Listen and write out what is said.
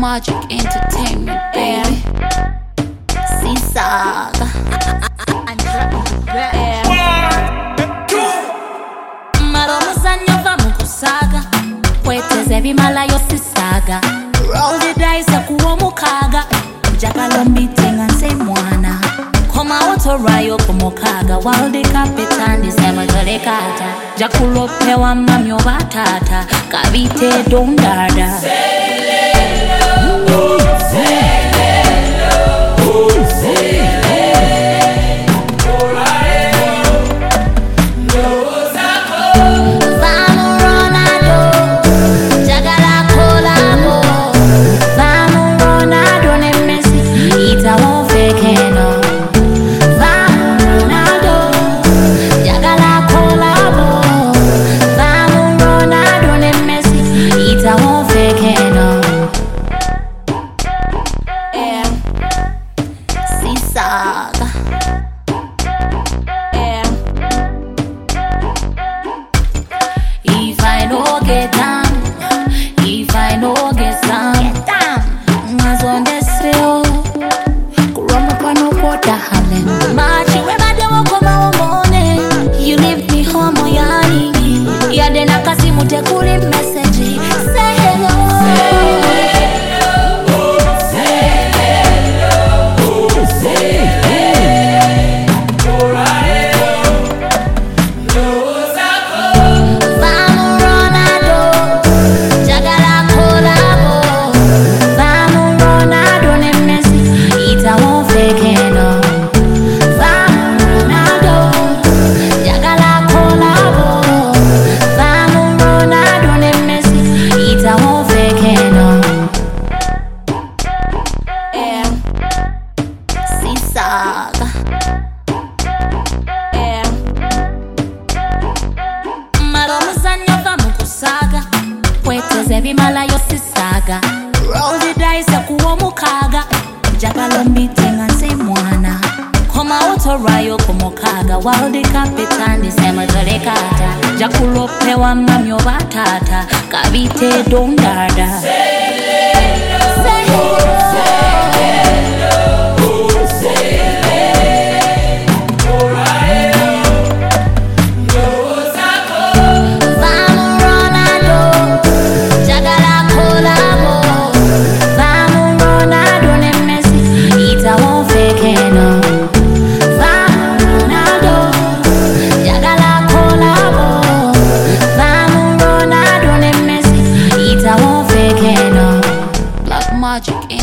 Magic Entertainment, baby. Saga. Maromuzanyo va mukusaga kweteze bimala yosisaga roll the dice kuwo mukaga njagala mbitinga nse mwana koma otorayo kumukaga while the captain is ematolekata jakulopewa mamyo batata kabite dondada Saga. Yeah. If I no get down, if I no get down, mas on the sale, kuroma pano kota halen. Machi we bade wako maomone, you leave me home yani. Ya dena kasi mute kuri message, say hello. Saga. Yeah. Maromuzanyo va mukusaga kweteze bimala yosisaga roll the dice kuwo mukaga njagala mbitinga nse mwana koma otorayo kumukaga while the captain is ematolekata jakulopewa mamyo batata kabite dondada Magic